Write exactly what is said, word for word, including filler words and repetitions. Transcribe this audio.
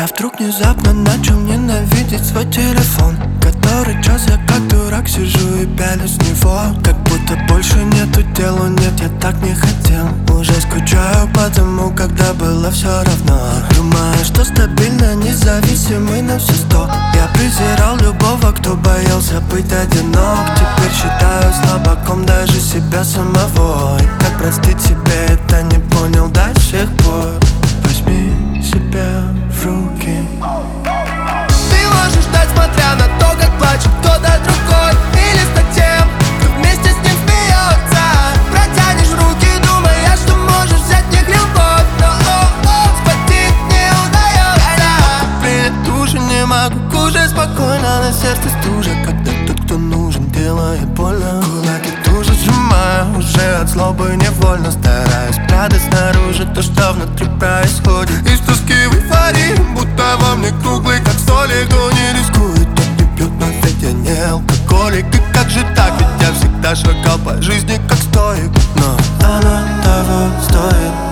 Я вдруг внезапно начал ненавидеть свой телефон. Который час я как дурак сижу и пялюсь в него. Как будто больше нету дела, нет, я так не хотел. Уже скучаю по тому, когда было все равно. Думаю, что стабильно независимый на все сто. Я презирал любого, кто боялся быть одинок. Теперь считаю слабаком даже себя самого. И как простить себе это не понял до сих пор. Возьми себя в руки. Ты можешь ждать, смотря на то, как плачет кто-то другой. Или стать тем, кто вместе с ним смеется. Протянешь руки, думая, что можешь взять в них любовь. Но о-о, схватить не удается. Привет, уже не могу кушать спокойно. На сердце стужа, когда тот, кто нужен, делает больно. Кулаки тоже сжимаю, уже от злобы невольно стараюсь прятать снаружи то, что внутри происходит. Из тоски в эйфории, будто во мне круглый, как столик. Кто не рискует, тот не пьет, но ведь я не алкоголик. И как же так, ведь я всегда шагал по жизни как стоик. Но она того стоит.